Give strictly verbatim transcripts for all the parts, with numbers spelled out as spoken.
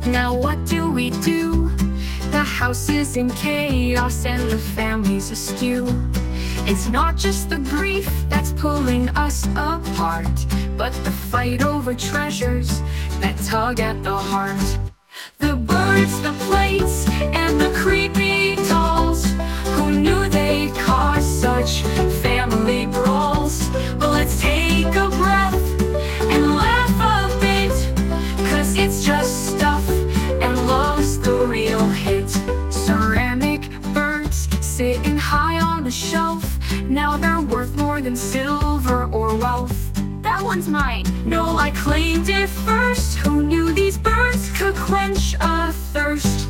Now what do we do? The house is in chaos and the family's askew. It's not just the grief that's pulling us apart, but the fight over treasures that tug at the heart. The birds, the plates, and the creepy dolls. Who knew they'd cause such family brawls? But let's take a breath and laugh a bit, 'cause it's just stuff and love's the real hit. Ceramic birds sitting high on the shelf, now they're worth more than silver or wealth. That one's mine. No, I claimed it first. Who knew these birds could quench a thirst?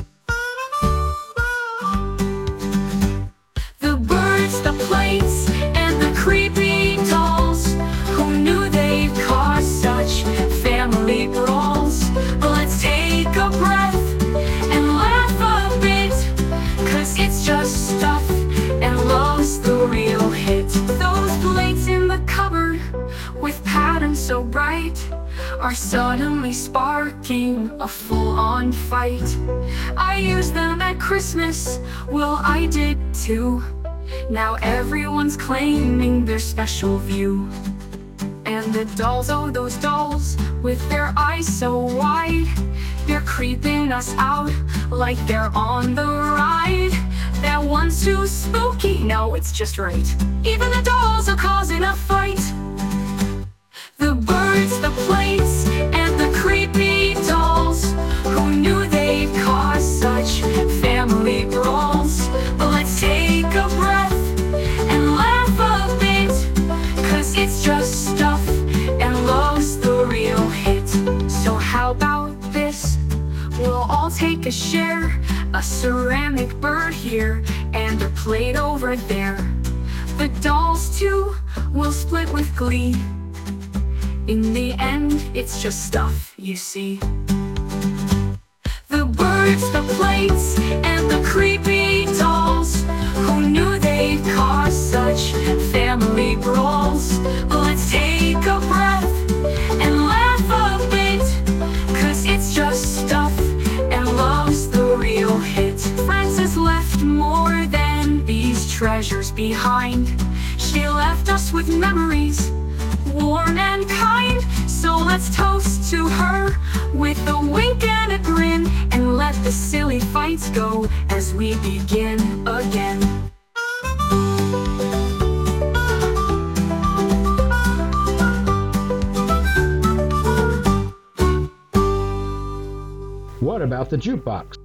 The birds, the plates, and the creepy dolls. Who knew they'd cause such family brawls? But let's take a breath and laugh a bit, 'cause it's just stuff and love's the real hit. Those plates in the cupboard with patterns so bright are suddenly sparking a full-on fight. I used them at Christmas, well I did too. Now everyone's claiming their special view. And the dolls, oh those dolls, with their eyes so wide, they're creeping us out like they're on the ride. That one's too spooky, no it's just right. Even the dolls are causing a fight. The birds, the plates, and the creepy dolls. Who knew they'd cause such family brawls? But let's take a breath and laugh a bit, 'cause it's just stuff and love's the real hit. So how about this? We'll all take a share, a ceramic bird here and a plate over there. The dolls too will split with glee. In the end, it's just stuff, you see. The birds, the plates, and the creepy dolls. Who knew they'd cause such family brawls? But let's take a breath and laugh a bit, 'cause it's just stuff and love's the real hit. Frances left more than these treasures behind. She left us with memories, warm and kind. So let's toast to her with a wink and a grin, and let the silly fights go as we begin again. What about the jukebox?